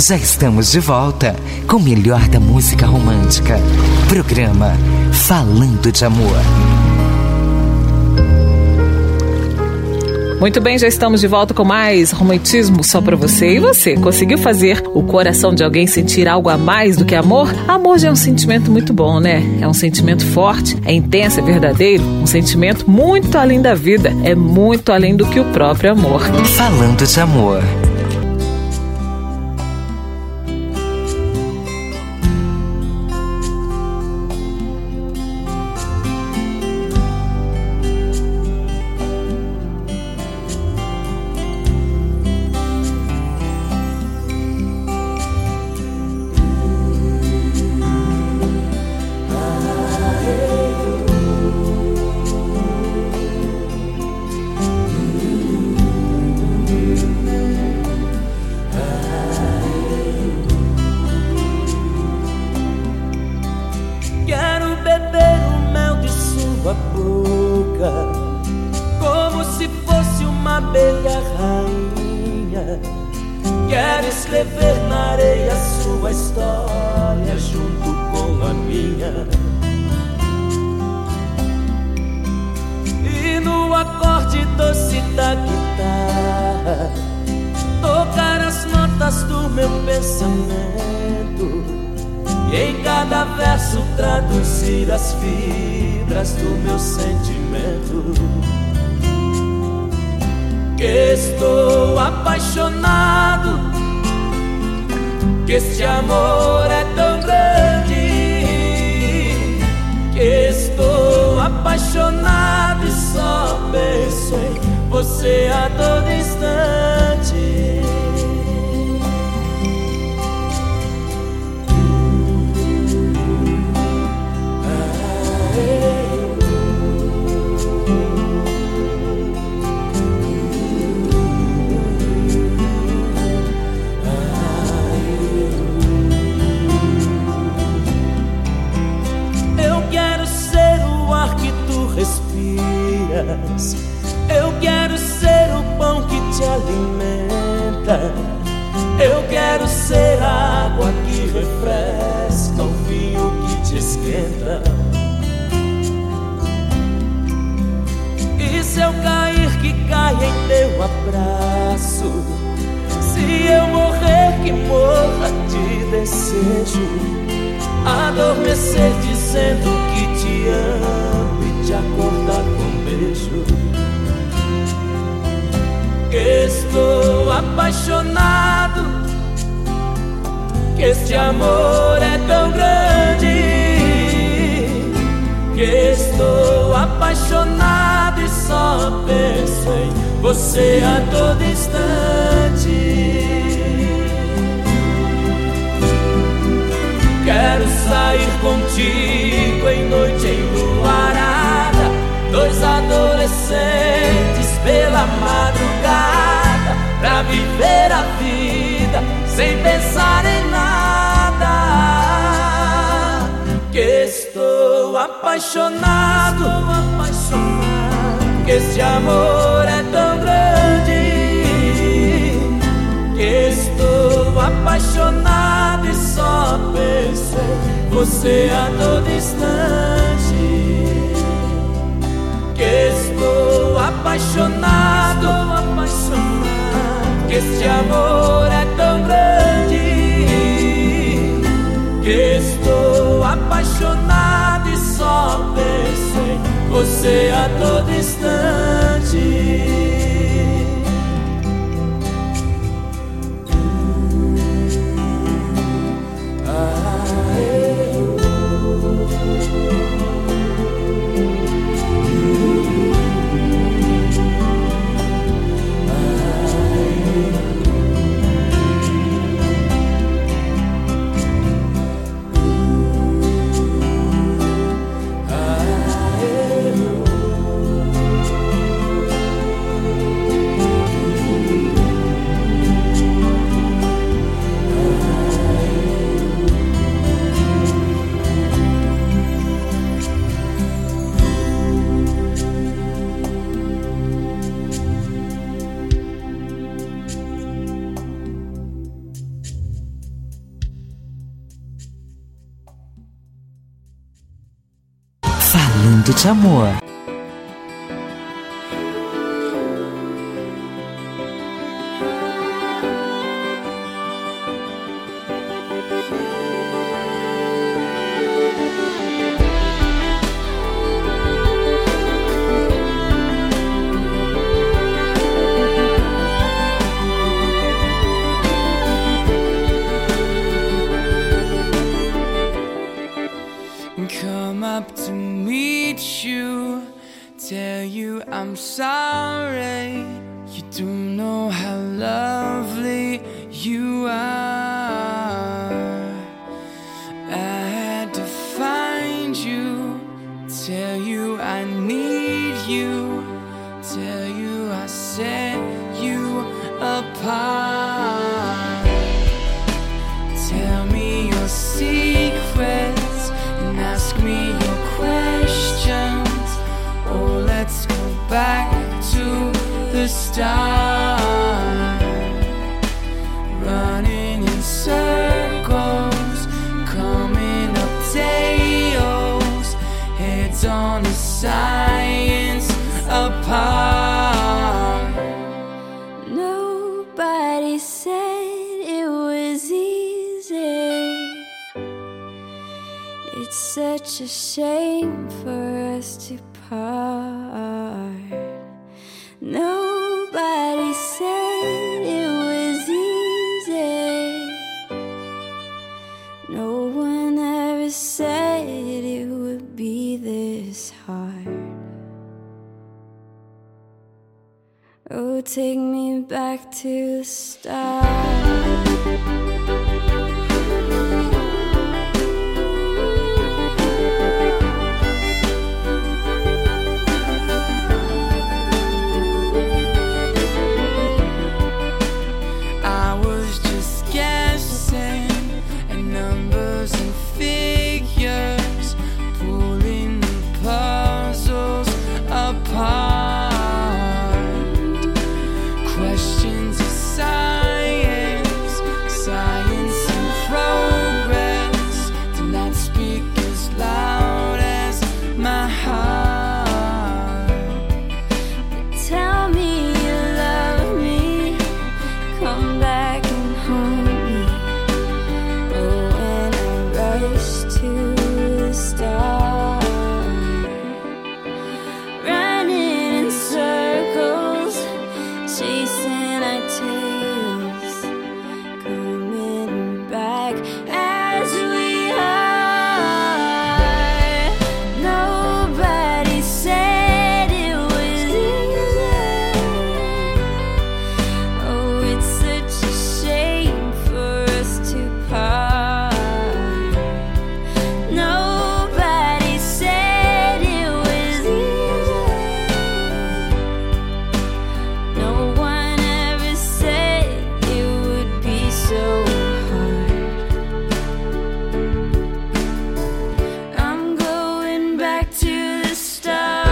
Já estamos de volta com o melhor da música romântica. Programa Falando de Amor. Muito bem, já estamos de volta com mais romantismo só pra você. E você, conseguiu fazer o coração de alguém sentir algo a mais do que amor? Amor já é um sentimento muito bom, né? É um sentimento forte, é intenso, é verdadeiro. Um sentimento muito além da vida. É muito além do que o próprio amor. Falando de Amor. Quero escrever na areia sua história junto com a minha. E no acorde doce da guitarra tocar as notas do meu pensamento, e em cada verso traduzir as fibras do meu sentimento. Estou apaixonado, que este amor é tão grande. Que estou apaixonado e só penso em você a todo instante. Respiras. Eu quero ser o pão que te alimenta. Eu quero ser a água que refresca, o vinho que te esquenta. E se eu cair, que caia em teu abraço. Se eu morrer, que morra de desejo. Adormecer dizendo que te amo e te acordar com um beijo. Estou apaixonado, que este amor é tão grande. Que estou apaixonado e só penso em você a todo instante. Quero sair contigo em noite enluarada, dois adolescentes pela madrugada, pra viver a vida sem pensar em nada. Que estou apaixonado, que este amor é tão grande. Que estou apaixonado e só penso em você a todo instante. Que estou apaixonado, que este amor é tão grande. Que estou apaixonado e só penso em você a todo instante. Falando de Amor. Come up to meet you, tell you I'm sorry. You don't know how lovely you are. I had to find you, tell you I need you, tell you I set you apart. Tell me your secrets and ask me your questions. Oh, let's go back to the start. Running in circles, coming up tails, heads on a science apart. Nobody said it was easy. It's such a shame for us to part. Nobody said it was easy. No one ever said it would be this hard. Oh, take me back to the start. Questions of science, science and progress do not speak as loud as my heart. But tell me you love me, come back and hold me. Oh, when I rush to the start, running in circles, chasing our tails, coming back as we are. Nobody said it was easy. Oh, it's such a shame for us to part. Nobody said it was easy. No one ever said it would be so hard. I'm going back to the start.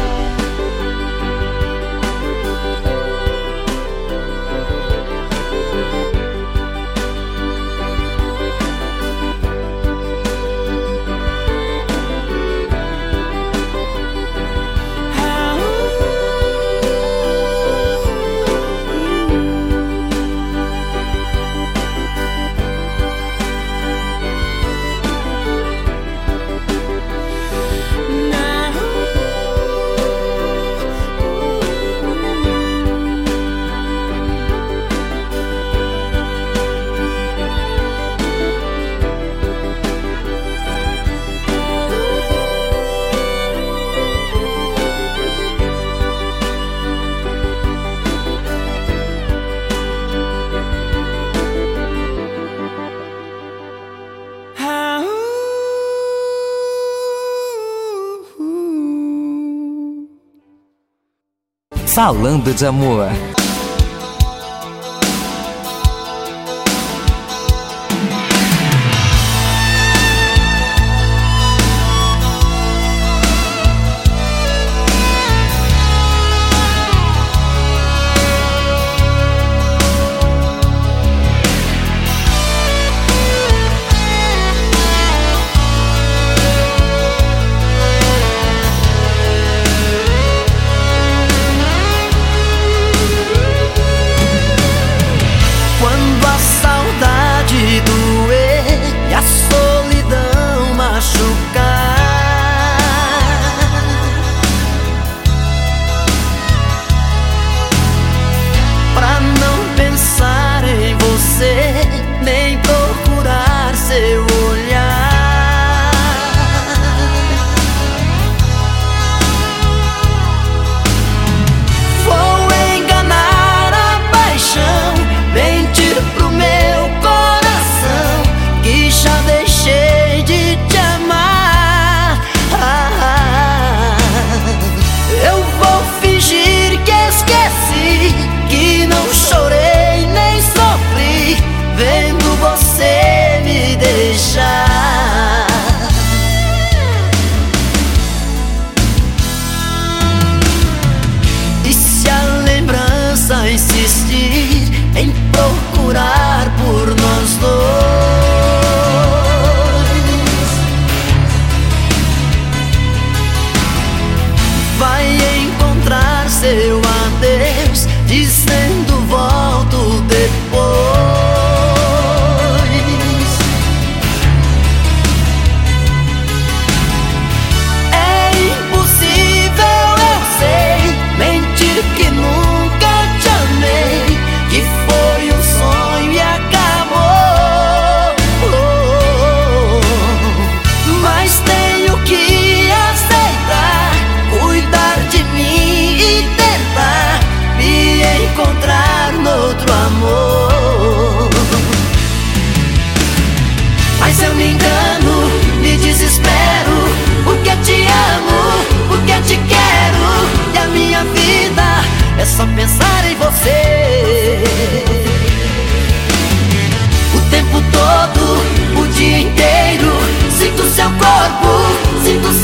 Falando de Amor.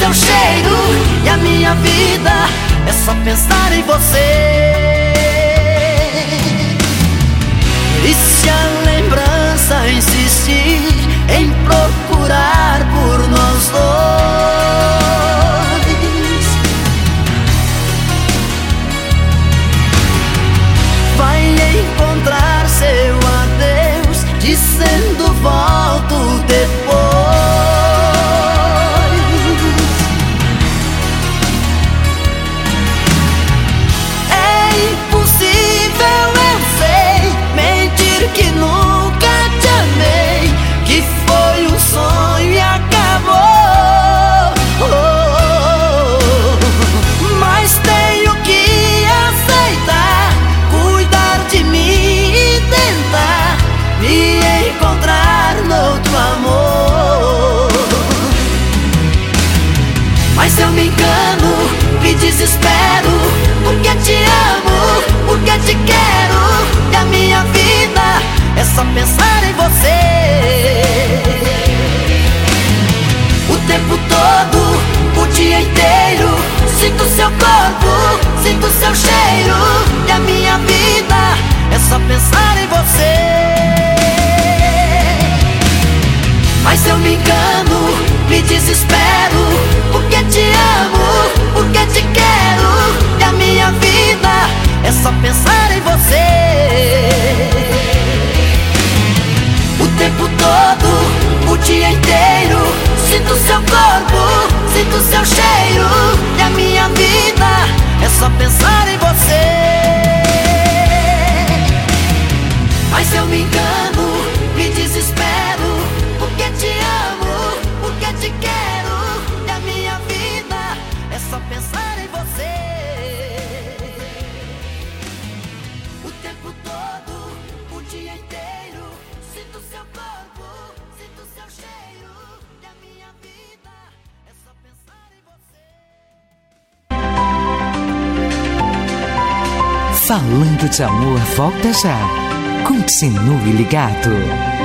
seu cheiro, e a minha vida é só pensar em você. E se a lembrança insistir em procurar por nós dois, vai encontrar seu adeus dizendo volto depois. Que nunca te amei, que foi um sonho e acabou. Mas tenho que aceitar, cuidar de mim e tentar me encontrar noutro amor. Mas eu me engano, me desespero, porque te amo, porque te quero, e a minha vida é só pensar em você. O tempo todo, o dia inteiro, sinto seu corpo, sinto seu cheiro, e a minha vida é só pensar em você. Mas eu me engano, me desespero, porque te amo, porque te quero, e a minha vida é só pensar em você. O tempo todo, o dia inteiro, sinto seu corpo, sinto seu cheiro, e a minha vida é só pensar em você. Mas eu me engano, me desespero, porque te amo, porque te quero, e a minha vida é só pensar em você. O tempo todo, o dia inteiro, sinto seu corpo, sinto seu cheiro, e a minha vida é só pensar em você. Falando de Amor volta já. Continue ligado.